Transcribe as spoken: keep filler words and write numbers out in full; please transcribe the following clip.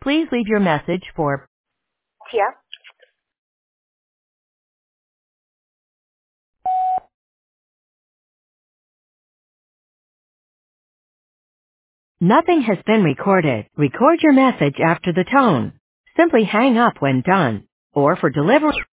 Please leave your message for Tia. Nothing has been recorded. Record your message after the tone. Simply hang up when done. Or for delivery